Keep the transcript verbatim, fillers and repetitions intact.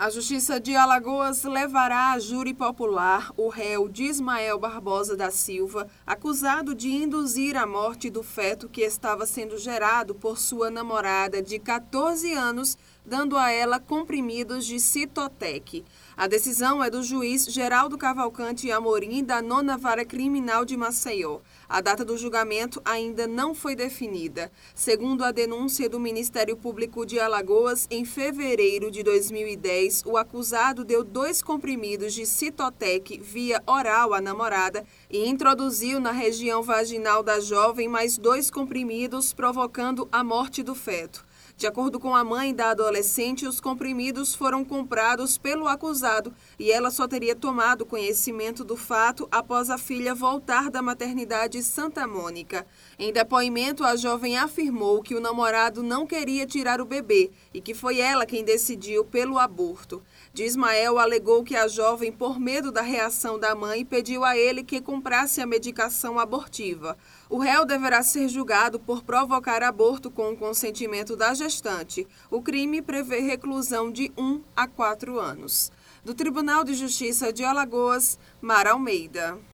A Justiça de Alagoas levará a júri popular o réu Dismael Barbosa da Silva, acusado de induzir a morte do feto que estava sendo gerado por sua namorada de quatorze anos, dando a ela comprimidos de Citotec. A decisão é do juiz Geraldo Cavalcante Amorim, da nona Vara Criminal de Maceió. A data do julgamento ainda não foi definida. Segundo a denúncia do Ministério Público de Alagoas, em fevereiro de dois mil e dez, o acusado deu dois comprimidos de Citotec via oral à namorada e introduziu na região vaginal da jovem mais dois comprimidos, provocando a morte do feto. De acordo com a mãe da adolescente, os comprimidos foram comprados pelo acusado e ela só teria tomado conhecimento do fato após a filha voltar da maternidade Santa Mônica. Em depoimento, a jovem afirmou que o namorado não queria tirar o bebê e que foi ela quem decidiu pelo aborto. Dismael alegou que a jovem, por medo da reação da mãe, pediu a ele que comprasse a medicação abortiva. O réu deverá ser julgado por provocar aborto com o consentimento da gestante. O crime prevê reclusão de um a quatro anos. Do Tribunal de Justiça de Alagoas, Mara Almeida.